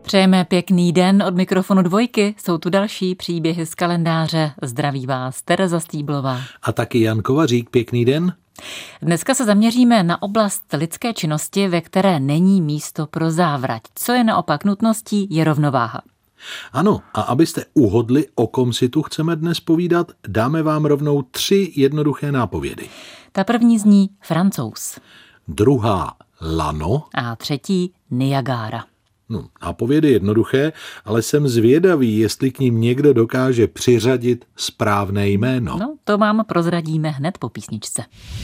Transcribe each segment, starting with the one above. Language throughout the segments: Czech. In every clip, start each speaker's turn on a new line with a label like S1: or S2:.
S1: Přejeme pěkný den od mikrofonu Dvojky. Jsou tu další příběhy z kalendáře. Zdraví vás Tereza Stýblová.
S2: A taky Jan Kovařík. Pěkný den.
S1: Dneska se zaměříme na oblast lidské činnosti, ve které není místo pro závrať. Co je naopak nutností, je rovnováha.
S2: Ano, a abyste uhodli, o kom si tu chceme dnes povídat, dáme vám rovnou 3 jednoduché nápovědy.
S1: Ta první zní Francouz.
S2: Druhá lano.
S1: A třetí Niagara.
S2: Nápovědy jednoduché, ale jsem zvědavý, jestli k ním někdo dokáže přiřadit správné jméno.
S1: No, to vám prozradíme hned po písničce.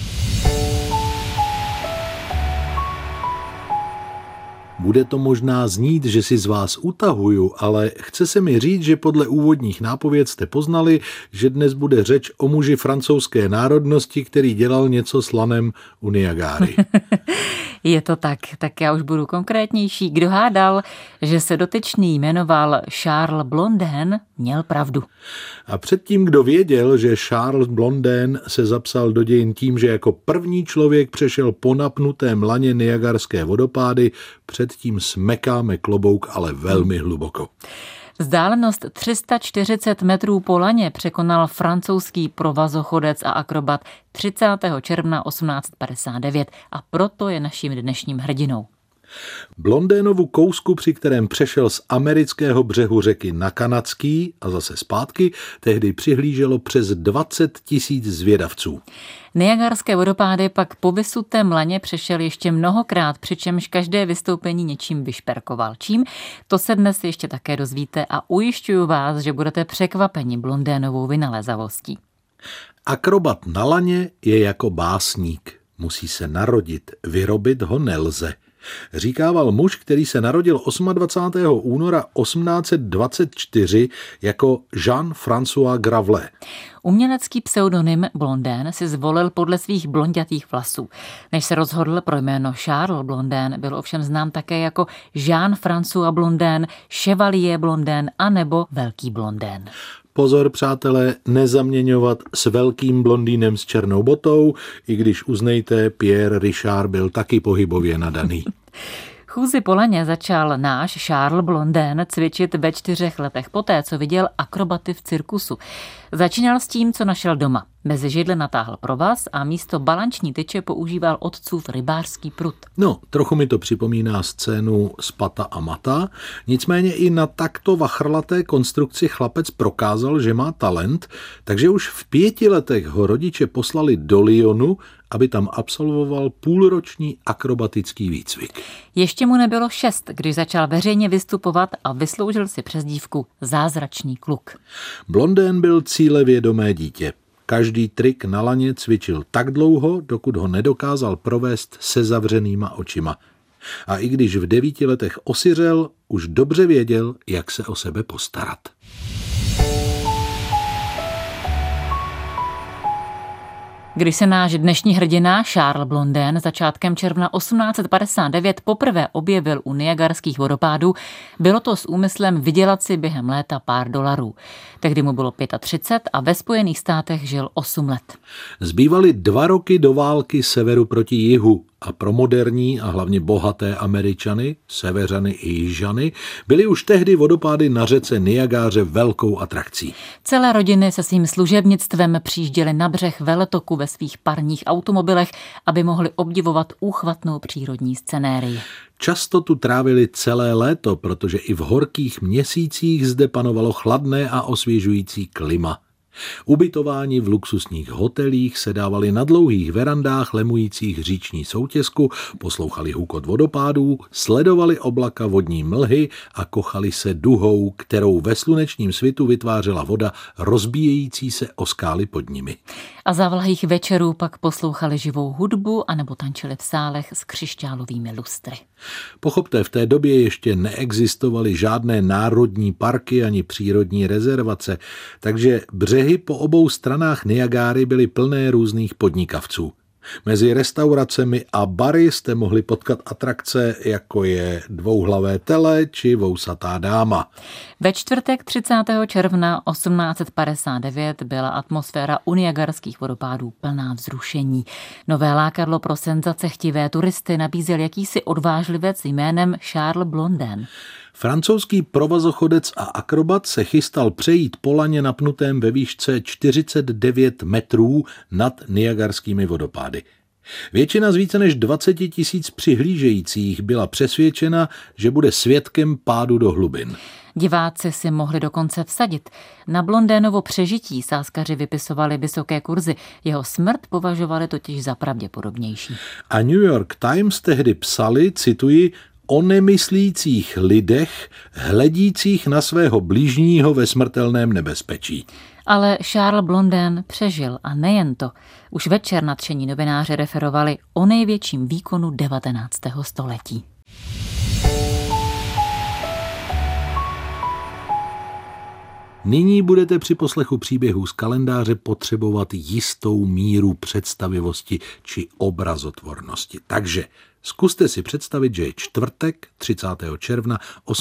S2: Bude to možná znít, že si z vás utahuju, ale chce se mi říct, že podle úvodních nápověd jste poznali, že dnes bude řeč o muži francouzské národnosti, který dělal něco s lanem u Niagary.
S1: Je to tak já už budu konkrétnější. Kdo hádal, že se dotyčný jmenoval Charles Blondin, měl pravdu.
S2: A předtím, kdo věděl, že Charles Blondin se zapsal do dějin tím, že jako první člověk přešel po napnutém laně Niagarské vodopády, předtím smekáme klobouk, ale velmi hluboko.
S1: Vzdálenost 340 metrů po laně překonal francouzský provazochodec a akrobat 30. června 1859 a proto je naším dnešním hrdinou.
S2: Blondinovu kousku, při kterém přešel z amerického břehu řeky na kanadský a zase zpátky, tehdy přihlíželo přes 20 000 zvědavců.
S1: Niagarské vodopády pak po vysutém laně přešel ještě mnohokrát, přičemž každé vystoupení něčím vyšperkoval. Čím? To se dnes ještě také dozvíte a ujišťuju vás, že budete překvapeni Blondinovou vynalézavostí.
S2: Akrobat na laně je jako básník. Musí se narodit, vyrobit ho nelze. Říkával muž, který se narodil 28. února 1824 jako Jean-François Gravelet.
S1: Umělecký pseudonym Blondin si zvolil podle svých blondětých vlasů. Než se rozhodl pro jméno Charles Blondin, byl ovšem znám také jako Jean-François Blondin, Chevalier Blondin a nebo Velký Blondin.
S2: Pozor, přátelé, nezaměňovat s velkým blondýnem s černou botou, i když uznejte, Pierre Richard byl taky pohybově nadaný.
S1: Chůzi po laně začal náš Charles Blondin cvičit ve 4 letech poté, co viděl akrobaty v cirkusu. Začínal s tím, co našel doma. Mezi židle natáhl provaz a místo balanční tyče používal otcův rybářský prut.
S2: Trochu mi to připomíná scénu z Pata a Mata, nicméně i na takto vachrlaté konstrukci chlapec prokázal, že má talent, takže už v 5 letech ho rodiče poslali do Lyonu, aby tam absolvoval půlroční akrobatický výcvik.
S1: Ještě mu nebylo 6, když začal veřejně vystupovat a vysloužil si přezdívku Zázračný kluk.
S2: Blondin byl cílevědomé dítě. Každý trik na laně cvičil tak dlouho, dokud ho nedokázal provést se zavřenýma očima. A i když v 9 letech osiřel, už dobře věděl, jak se o sebe postarat.
S1: Když se náš dnešní hrdina Charles Blondin začátkem června 1859 poprvé objevil u Niagarských vodopádů, bylo to s úmyslem vydělat si během léta pár $. Tehdy mu bylo 35 a ve Spojených státech žil 8 let.
S2: Zbývaly 2 roky do války severu proti jihu a pro moderní a hlavně bohaté Američany, Severany i Jižany, byly už tehdy vodopády na řece Niagáře velkou atrakcí.
S1: Celé rodiny se svým služebnictvem přijížděly na břeh veletoku ve svých parních automobilech, aby mohli obdivovat úchvatnou přírodní scenérii.
S2: Často tu trávili celé léto, protože i v horkých měsících zde panovalo chladné a osvěžující klima. Ubytováni v luxusních hotelích sedávali na dlouhých verandách lemujících říční soutěsku, poslouchali hukot vodopádů, sledovali oblaka vodní mlhy a kochali se duhou, kterou ve slunečním svitu vytvářela voda rozbíjející se o skály pod nimi.
S1: A za vlahých večerů pak poslouchali živou hudbu anebo tančili v sálech s křišťálovými lustry.
S2: Pochopte, v té době ještě neexistovaly žádné národní parky ani přírodní rezervace, takže břehy po obou stranách Niagary byly plné různých podnikavců. Mezi restauracemi a bary jste mohli potkat atrakce, jako je dvouhlavé tele či vousatá dáma.
S1: Ve čtvrtek 30. června 1859 byla atmosféra u Niagarských vodopádů plná vzrušení. Nové lákadlo pro senzacechtivé turisty nabízel jakýsi odvážlivec jménem Charles Blondin.
S2: Francouzský provazochodec a akrobat se chystal přejít po laně napnutém ve výšce 49 metrů nad Niagarskými vodopády. Většina z více než 20 000 přihlížejících byla přesvědčena, že bude svědkem pádu do hlubin.
S1: Diváci si mohli dokonce vsadit. Na Blondénovo přežití sázkaři vypisovali vysoké kurzy, jeho smrt považovali totiž za pravděpodobnější.
S2: A New York Times tehdy psali, cituji, o nemyslících lidech, hledících na svého bližního ve smrtelném nebezpečí.
S1: Ale Charles Blondin přežil a nejen to. Už večer nadšení novináři referovali o největším výkonu 19. století.
S2: Nyní budete při poslechu příběhů z kalendáře potřebovat jistou míru představivosti či obrazotvornosti. Takže zkuste si představit, že je čtvrtek 30. června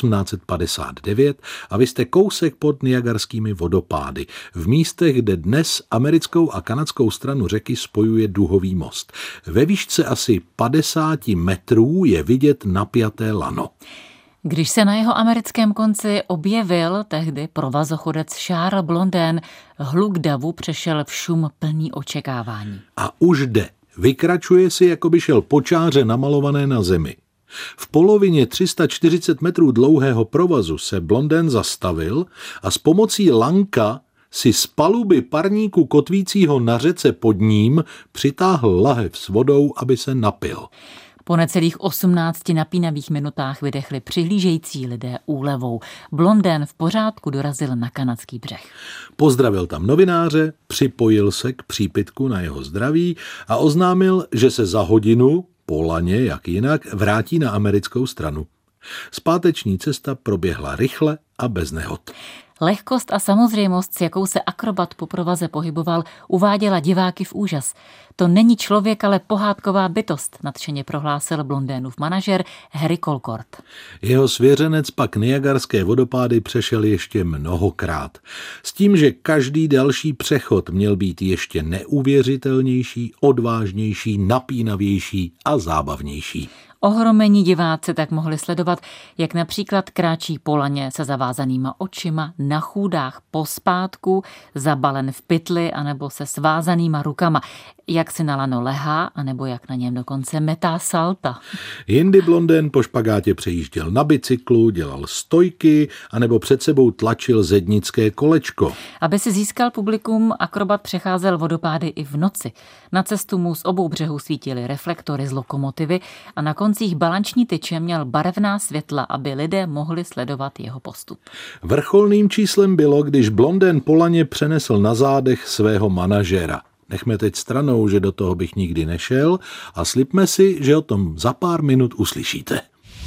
S2: 1859 a vy jste kousek pod Niagarskými vodopády, v místech, kde dnes americkou a kanadskou stranu řeky spojuje duhový most. Ve výšce asi 50 metrů je vidět napjaté lano.
S1: Když se na jeho americkém konci objevil tehdy provazochodec Charles Blondin, hluk davu přešel v šum plný očekávání.
S2: A už jde. Vykračuje si, jako by šel po čáře namalované na zemi. V polovině 340 metrů dlouhého provazu se Blondin zastavil a s pomocí lanka si z paluby parníku kotvícího na řece pod ním přitáhl lahev s vodou, aby se napil.
S1: Po necelých 18 napínavých minutách vydechli přihlížející lidé úlevou. Blondin v pořádku dorazil na kanadský břeh.
S2: Pozdravil tam novináře, připojil se k přípitku na jeho zdraví a oznámil, že se za hodinu, po laně jak jinak, vrátí na americkou stranu. Zpáteční cesta proběhla rychle a bez nehod.
S1: Lehkost a samozřejmost, s jakou se akrobat po provaze pohyboval, uváděla diváky v úžas. To není člověk, ale pohádková bytost, nadšeně prohlásil Blondinův manažer Harry Colcord.
S2: Jeho svěřenec pak Niagarské vodopády přešel ještě mnohokrát. S tím, že každý další přechod měl být ještě neuvěřitelnější, odvážnější, napínavější a zábavnější.
S1: Ohromení diváci tak mohli sledovat, jak například kráčí po laně se zavázanýma očima, na chůdách pospátku, zabalen v pytli anebo se svázanýma rukama, jak si na lano lehá, anebo jak na něm dokonce metá salta.
S2: Jindy Blondin po špagátě přejížděl na bicyklu, dělal stojky, anebo před sebou tlačil zednické kolečko.
S1: Aby si získal publikum, akrobat přecházel vodopády i v noci. Na cestu mu z obou břehů svítily reflektory z lokomotivy a na koncích balanční tyče měl barevná světla, aby lidé mohli sledovat jeho postup.
S2: Vrcholným číslem bylo, když Blondin po laně přenesl na zádech svého manažera. Nechme teď stranou, že do toho bych nikdy nešel a slibme si, že o tom za pár minut uslyšíte.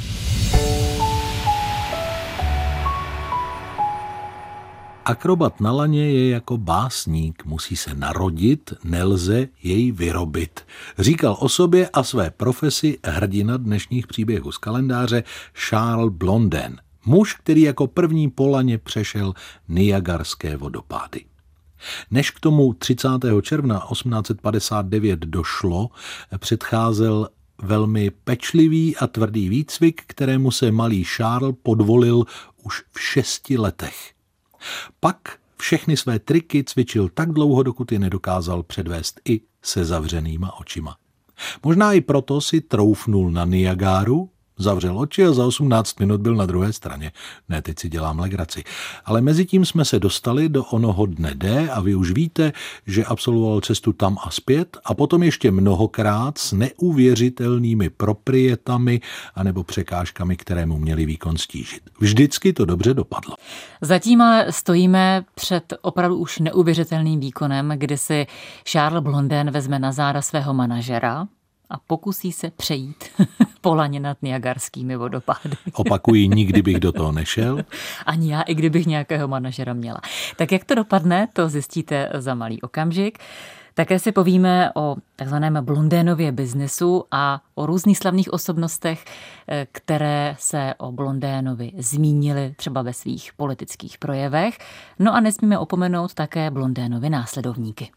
S2: Akrobat na laně je jako básník, musí se narodit, nelze jej vyrobit. Říkal o sobě a své profesi hrdina dnešních příběhů z kalendáře Charles Blondin, muž, který jako první po laně přešel Niagarské vodopády. Než k tomu 30. června 1859 došlo, předcházel velmi pečlivý a tvrdý výcvik, kterému se malý Charles podvolil už v 6 letech. Pak všechny své triky cvičil tak dlouho, dokud je nedokázal předvést i se zavřenýma očima. Možná i proto si troufnul na Niagaru, zavřel oči a za 18 minut byl na druhé straně. Ne, teď si dělám legraci. Ale mezi tím jsme se dostali do onoho dne D a vy už víte, že absolvoval cestu tam a zpět a potom ještě mnohokrát s neuvěřitelnými proprietami anebo překážkami, které mu měli výkon stížit. Vždycky to dobře dopadlo.
S1: Zatím ale stojíme před opravdu už neuvěřitelným výkonem, kdy si Charles Blondin vezme na záda svého manažera a pokusí se přejít po laně nad Niagarskými vodopády.
S2: Opakuji, nikdy bych do toho nešel.
S1: Ani já, i kdybych nějakého manažera měla. Tak jak to dopadne, to zjistíte za malý okamžik. Také si povíme o takzvaném Blondinově biznesu a o různých slavných osobnostech, které se o Blondinovi zmínili třeba ve svých politických projevech. No a nesmíme opomenout také Blondinovi následovníky.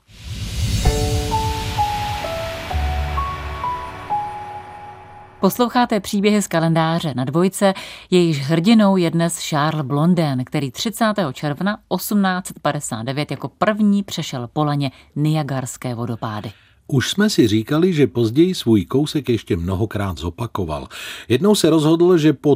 S1: Posloucháte příběhy z kalendáře na Dvojce, jejíž hrdinou je dnes Charles Blondin, který 30. června 1859 jako první přešel po laně Niagarské vodopády.
S2: Už jsme si říkali, že později svůj kousek ještě mnohokrát zopakoval. Jednou se rozhodl, že po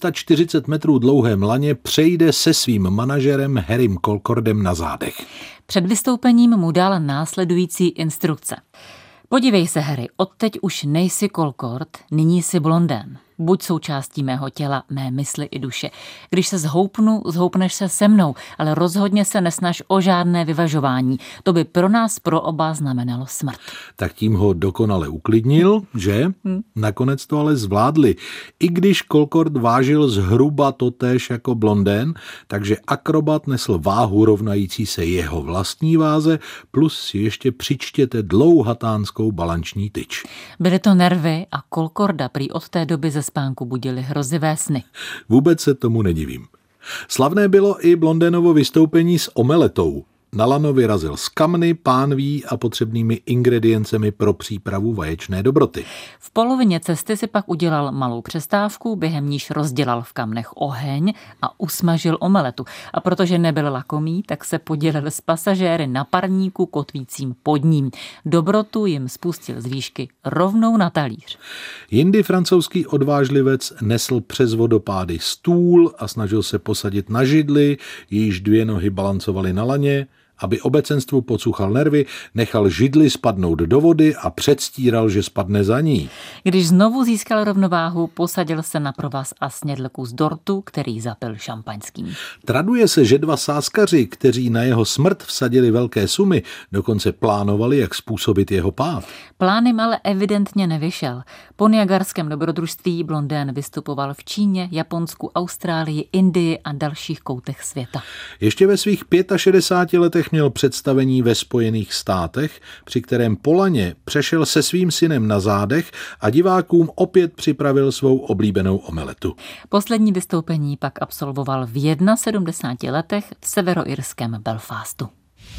S2: 340 metrů dlouhém laně přejde se svým manažerem Harrym Colcordem na zádech.
S1: Před vystoupením mu dal následující instrukce. Podívej se, Harry, odteď už nejsi Colcord, nyní jsi Blondin. Buď součástí mého těla, mé mysli i duše. Když se zhoupnu, zhoupneš se se mnou, ale rozhodně se nesnaž o žádné vyvažování. To by pro nás pro oba znamenalo smrt.
S2: Tak tím ho dokonale uklidnil, že? Nakonec to ale zvládli. I když Colcord vážil zhruba totéž jako Blondin, takže akrobat nesl váhu rovnající se jeho vlastní váze, plus si ještě přičtěte dlouhatánskou balanční tyč.
S1: Byly to nervy a Colcorda prý od té doby ze spánku budily hrozivé sny.
S2: Vůbec se tomu nedivím. Slavné bylo i Blondinovo vystoupení s omeletou. Na lano vyrazil z kamny, pánví a potřebnými ingrediencemi pro přípravu vaječné dobroty.
S1: V polovině cesty si pak udělal malou přestávku, během níž rozdělal v kamnech oheň a usmažil omeletu. A protože nebyl lakomý, tak se podělil s pasažéry na parníku kotvícím pod ním. Dobrotu jim spustil z výšky rovnou na talíř.
S2: Jindy francouzský odvážlivec nesl přes vodopády stůl a snažil se posadit na židli, jejíž 2 nohy balancovaly na laně. Aby obecenstvu pocuchal nervy, nechal židli spadnout do vody a předstíral, že spadne za ní.
S1: Když znovu získal rovnováhu, posadil se na provaz a snědl kus dortu, který zapil šampaňským.
S2: Traduje se, že 2 sázkaři, kteří na jeho smrt vsadili velké sumy, dokonce plánovali, jak způsobit jeho pád.
S1: Plán jim ale evidentně nevyšel. Po niagarském dobrodružství Blondin vystupoval v Číně, Japonsku, Austrálii, Indii a dalších koutech světa.
S2: Ještě ve svých 65 letech měl představení ve Spojených státech, při kterém po laně přešel se svým synem na zádech a divákům opět připravil svou oblíbenou omeletu.
S1: Poslední vystoupení pak absolvoval v 71 letech v severoirském Belfastu.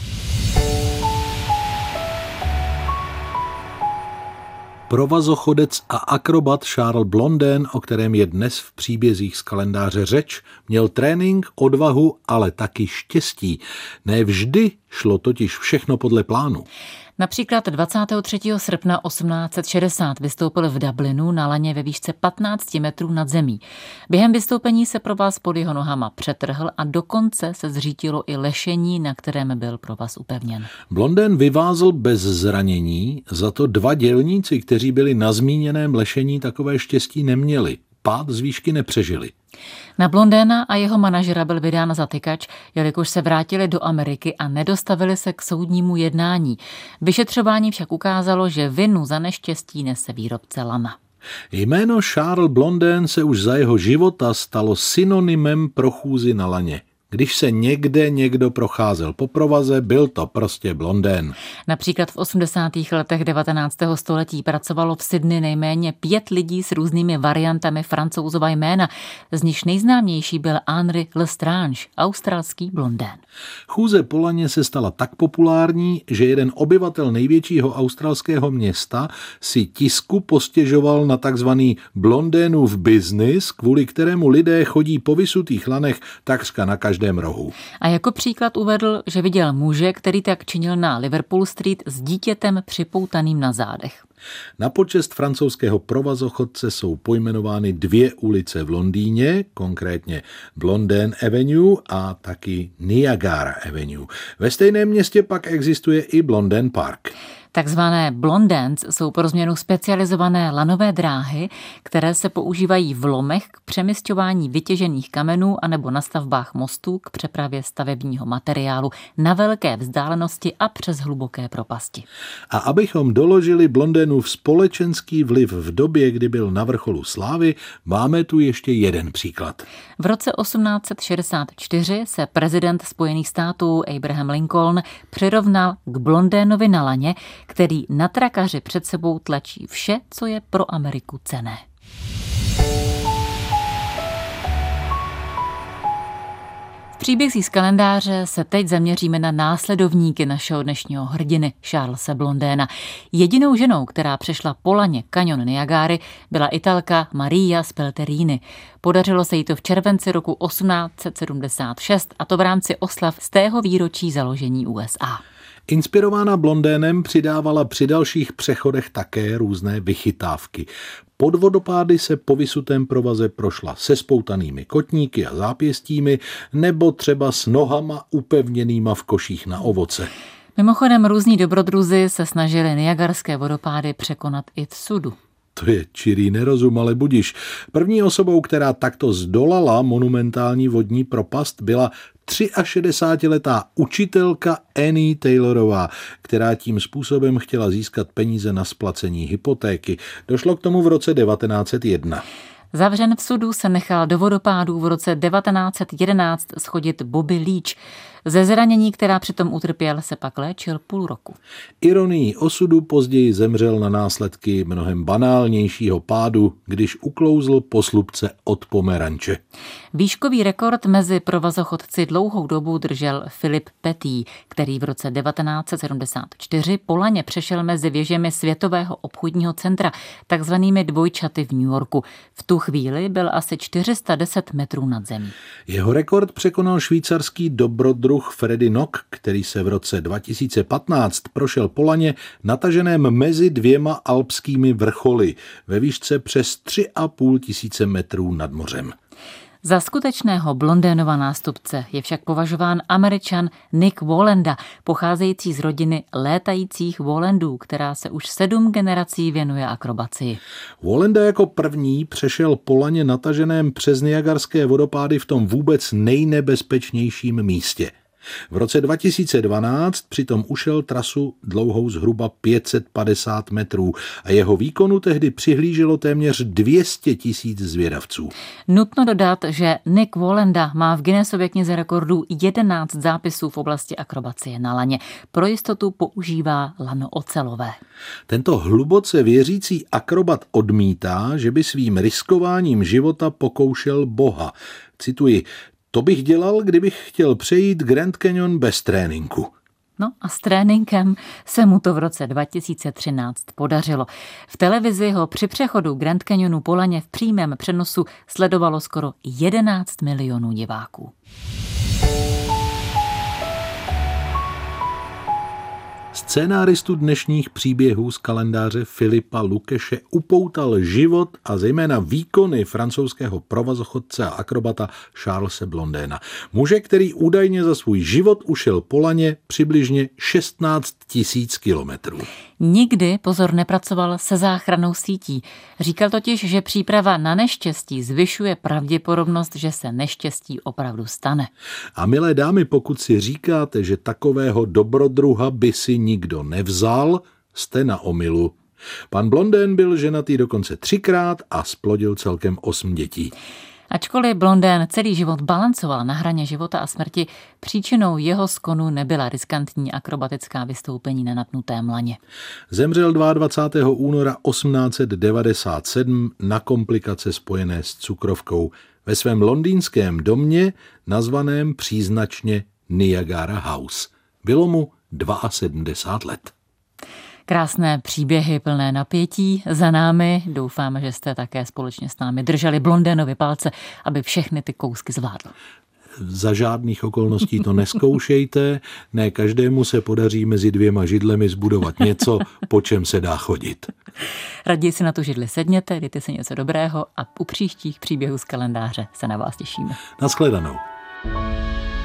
S2: Provazochodec a akrobat Charles Blondin, o kterém je dnes v příbězích z kalendáře řeč, měl trénink, odvahu, ale taky štěstí. Ne vždy šlo totiž všechno podle plánu.
S1: Například 23. srpna 1860 vystoupil v Dublinu na laně ve výšce 15 metrů nad zemí. Během vystoupení se provaz pod jeho nohama přetrhl a dokonce se zřítilo i lešení, na kterém byl provaz upevněn.
S2: Blondin vyvázl bez zranění, za to 2 dělníci, kteří byli na zmíněném lešení, takové štěstí neměli. Pád z výšky nepřežili.
S1: Na Blondina a jeho manažera byl vydán zatykač, jelikož se vrátili do Ameriky a nedostavili se k soudnímu jednání. Vyšetřování však ukázalo, že vinu za neštěstí nese výrobce lana.
S2: Jméno Charles Blondin se už za jeho života stalo synonymem pro chůzi na laně. Když se někde někdo procházel po provaze, byl to prostě Blondin.
S1: Například v 80. letech 19. století pracovalo v Sydney nejméně 5 lidí s různými variantami francouzova jména, z nichž nejznámější byl Henri Lestrange, australský Blondin.
S2: Chůze po laně se stala tak populární, že jeden obyvatel největšího australského města si tisku postěžoval na takzvaný Blondinův business, kvůli kterému lidé chodí po vysutých lanech takřka na každém rohu.
S1: A jako příklad uvedl, že viděl muže, který tak činil na Liverpool Street s dítětem připoutaným na zádech.
S2: Na počest francouzského provazochodce jsou pojmenovány 2 ulice v Londýně, konkrétně Blondin Avenue a taky Niagara Avenue. Ve stejném městě pak existuje i Blondin Park.
S1: Takzvané blondins jsou pro změnu specializované lanové dráhy, které se používají v lomech k přemisťování vytěžených kamenů anebo na stavbách mostů k přepravě stavebního materiálu na velké vzdálenosti a přes hluboké propasti.
S2: A abychom doložili Blondinův společenský vliv v době, kdy byl na vrcholu slávy, máme tu ještě jeden příklad.
S1: V roce 1864 se prezident Spojených států Abraham Lincoln přirovnal k Blondinovi na laně, který na trakaři před sebou tlačí vše, co je pro Ameriku cenné. Příběh z kalendáře se teď zaměříme na následovníky našeho dnešního hrdiny Charlese Blondéna. Jedinou ženou, která přešla po laně kaňon Niagary, byla Italka Maria Spelterini. Podařilo se jí to v červenci roku 1876, a to v rámci oslav z tého výročí založení USA.
S2: Inspirována Blondénem přidávala při dalších přechodech také různé vychytávky. Pod vodopády se po vysutém provaze prošla se spoutanými kotníky a zápěstími nebo třeba s nohama upevněnýma v koších na ovoce.
S1: Mimochodem různí dobrodruzi se snažili niagarské vodopády překonat i v sudu.
S2: To je čirý nerozum, ale budiš. První osobou, která takto zdolala monumentální vodní propast, byla 63letá učitelka Annie Taylorová, která tím způsobem chtěla získat peníze na splacení hypotéky. Došlo k tomu v roce 1901.
S1: Zavřen v sudu se nechal do vodopádů v roce 1911 schodit Bobby Leach. Ze zranění, která přitom utrpěl, se pak léčil půl roku.
S2: Ironií osudu později zemřel na následky mnohem banálnějšího pádu, když uklouzl po slupce od pomeranče.
S1: Výškový rekord mezi provazochodci dlouhou dobu držel Philip Petty, který v roce 1974 po laně přešel mezi věžemi Světového obchodního centra, takzvanými dvojčaty v New Yorku. V tu chvíli byl asi 410 metrů nad zemí.
S2: Jeho rekord překonal švýcarský dobrodruh Freddy Nock, který se v roce 2015 prošel po laně nataženém mezi dvěma alpskými vrcholy ve výšce přes 3,5 tisíce metrů nad mořem.
S1: Za skutečného Blondénova nástupce je však považován Američan Nick Wallenda, pocházející z rodiny létajících Wallandů, která se už 7 generací věnuje akrobacii.
S2: Wallenda jako první přešel po laně nataženém přes niagarské vodopády v tom vůbec nejnebezpečnějším místě. V roce 2012 přitom ušel trasu dlouhou zhruba 550 metrů a jeho výkonu tehdy přihlíželo téměř 200 000 zvědavců.
S1: Nutno dodat, že Nick Wallenda má v Guinnessově knize rekordů 11 zápisů v oblasti akrobacie na laně. Pro jistotu používá lano ocelové.
S2: Tento hluboce věřící akrobat odmítá, že by svým riskováním života pokoušel Boha. Cituji: "To bych dělal, kdybych chtěl přejít Grand Canyon bez tréninku."
S1: No a s tréninkem se mu to v roce 2013 podařilo. V televizi ho při přechodu Grand Canyonu po laně v přímém přenosu sledovalo skoro 11 milionů diváků.
S2: Scénáristu dnešních příběhů z kalendáře Filipa Lukeše upoutal život a zejména výkony francouzského provazochodce a akrobata Charlese Blondéna. Muže, který údajně za svůj život ušel po laně přibližně 16 000 kilometrů.
S1: Nikdy, pozor, nepracoval se záchrannou sítí. Říkal totiž, že příprava na neštěstí zvyšuje pravděpodobnost, že se neštěstí opravdu stane.
S2: A milé dámy, pokud si říkáte, že takového dobrodruha by si nikdo nevzal, jste na omylu. Pan Blondén byl ženatý dokonce 3krát a splodil celkem 8 dětí.
S1: Ačkoliv Blondén celý život balancoval na hraně života a smrti, příčinou jeho skonu nebyla riskantní akrobatická vystoupení na napnutém laně.
S2: Zemřel 22. února 1897 na komplikace spojené s cukrovkou ve svém londýnském domě, nazvaném příznačně Niagara House. Bylo mu 72 let.
S1: Krásné příběhy plné napětí za námi. Doufáme, že jste také společně s námi drželi Blondénovi palce, aby všechny ty kousky zvládl.
S2: Za žádných okolností to neskoušejte, ne každému se podaří mezi dvěma židlemi zbudovat něco, po čem se dá chodit.
S1: Raději si na tu židli sedněte, dejte si něco dobrého a u příštích příběhů z kalendáře se na vás těšíme.
S2: Naschledanou.